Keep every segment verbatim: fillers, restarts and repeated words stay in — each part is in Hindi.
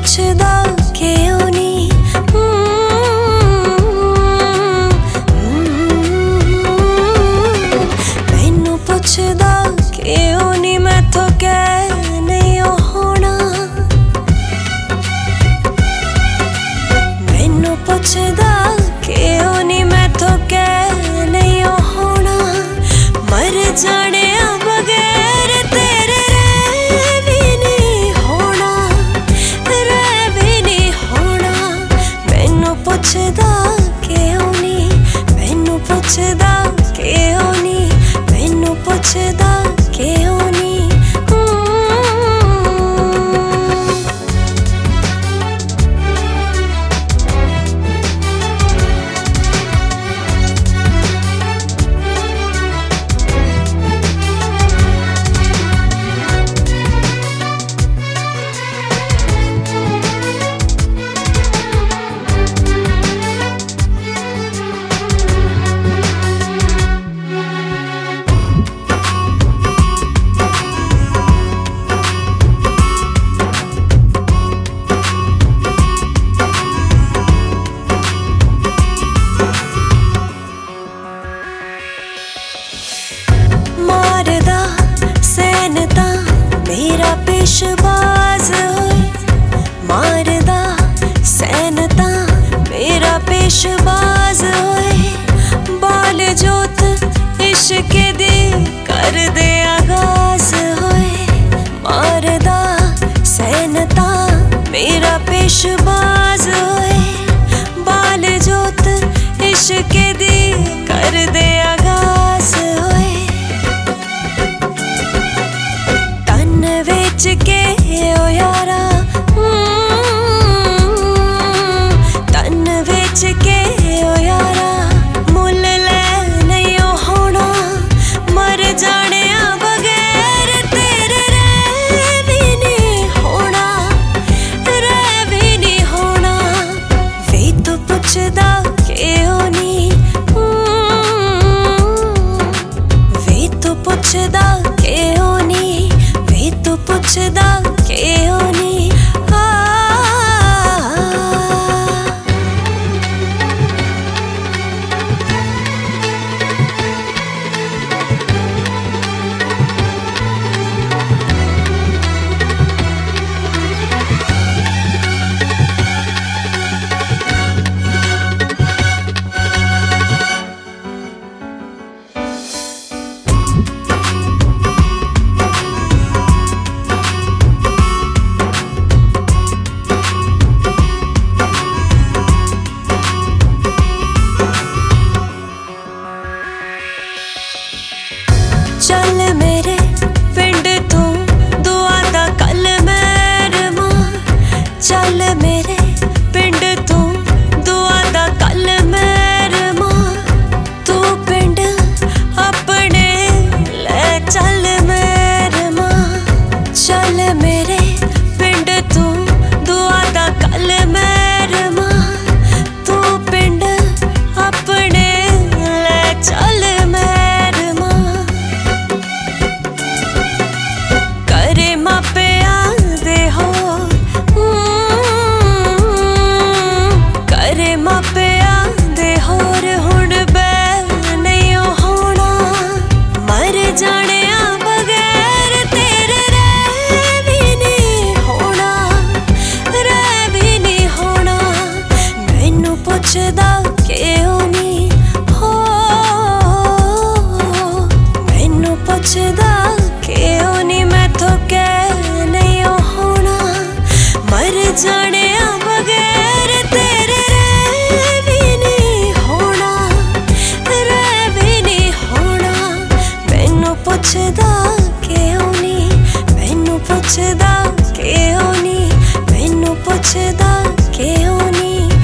पुछदा क्यों नी मैनू पुछदा क्यों नी मैं तो कह नहीं होना मैनू पुछदा क्यों नी मैं तो कह नहीं होना मर जाने बगैर तेरे रह भी नहीं होना रह भी नहीं होना मैनू पुछदा क्यों नी मैनू पुछदा क्यों नी मैनू पुछदा क्यों नी मेरा पेशबाज होए मारदा सैनता मेरा पेशबाज होए बाल जोत इश्क दी कर दे आगाज होए मारदा सैनता मेरा पेशबाज होए बाल जोत इश्क दी कर दे आगाज होए बेच के ओ यारा तन बेच के ओ यारा मुल ले नहीं होना मर जाने बगैर तेरे रह भी नहीं होना रह भी नहीं होना वे तो पुछदा क्यों नी वे तो पुछदा क्यों नी तू पुछदा क्यों नी चल मेरे पिंड तू दुआ दा कल मैरमा चल मेरे पिंड तू दुआ दा कल मैरमा तू पिंड अपने ले चल मैरमा चल मेरे पिंड तू दुआ दा कल मैरमा तू पिंड अपने ले चल पुछदा क्यों नी हो मैनू पुछदा क्यों नी मैं तो कह नहीं होना मर जाने बगैर तेरे रह भी नहीं होना रह भी नहीं होना मैनू पुछदा क्यों नी मैनू पुछदा क्यों नी मैनू पुछदा क्यों नी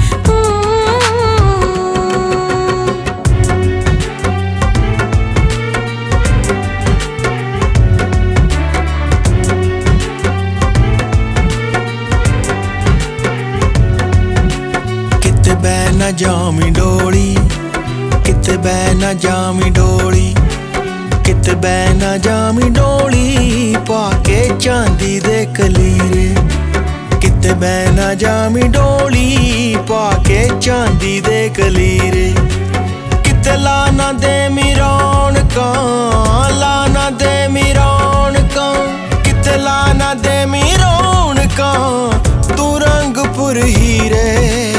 बह ना जामी डोली किते बह ना जामी डोली किते बह ना जामी डोली पाके चांदी दे कलीरे किते ਬਹਿ ਨਾ ਜਾਵੀਂ ਡੋਲੀ ਪਾ ਕੇ ਚਾਂਦੀ ਦੇ ਕਲੀਰੇ ਕਿਤੇ ਲਾ ਨਾ ਦੇਵੀਂ ਰੌਣਕਾਂ ਲਾ ਨਾ ਦੇਵੀਂ ਰੌਣਕਾਂ ਕਿਤੇ ਲਾ ਨਾ ਦੇਵੀਂ ਰੌਣਕਾਂ ਤੂੰ ਰੰਗਪੁਰ ਹੀਰੇ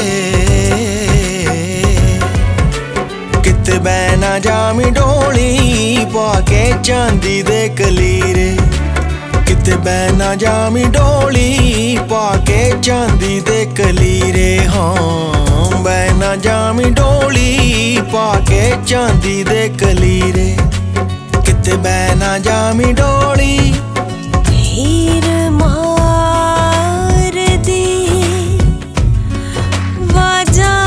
ਕਿਤੇ ਬਹਿ ਨਾ ਜਾਵੀਂ ਡੋਲੀ ਪਾ ਕੇ ਚਾਂਦੀ ਦੇ ਕਲੀਰੇ ਕਿਤੇ ਬਹਿ ਨਾ ਜਾਵੀਂ ਡੋਲੀ ਪਾ ਕੇ ਚਾਂਦੀ ਦੇ ਕਲੀਰੇ ਹਾਂ ਬਹਿ ਨਾ ਜਾਵੀਂ ਡੋਲੀ ਪਾ ਕੇ ਚਾਂਦੀ ਦੇ ਕਲੀਰੇ ਕਿਤੇ ਬਹਿ ਨਾ ਜਾਵੀਂ ਡੋਲੀ ਹੀਰ ਮਾਰਦੀ ਵਾਜਾ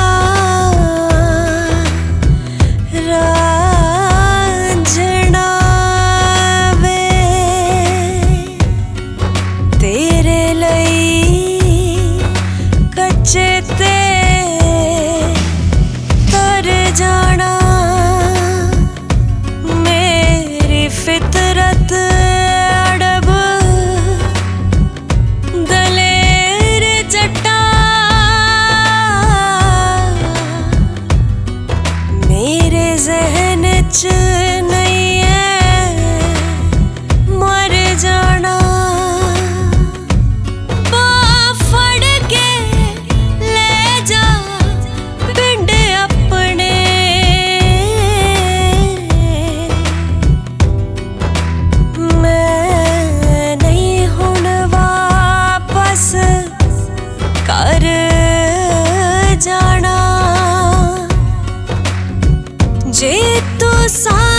ਰਾਂਝਣਾ ਵੇ ਤੇਰੇ ਲਈ ਕੱਚੇ ਤੇ ਤਰ ਜਾਣਾ ਮੇਰੀ ਫਿਤਰਤ ਅੜਬ ਦਲੇਰ ਜੱਟਾ ਮੇਰੇ ਜ਼ਹਿਨ ਚ ਨਹੀਂ ਹੈ ਮਰ ਜਾਣਾ ਬਾਂਹ ਫੜ ਕੇ ਲੈ ਜਾ ਪਿੰਡ ਆਪਣੇ ਮੈਂ ਨਹੀਂ ਹੁਣ ਵਾਪਸ ਘਰ ਜਾਣਾ ਜੇ ਤੂੰ ਸਾ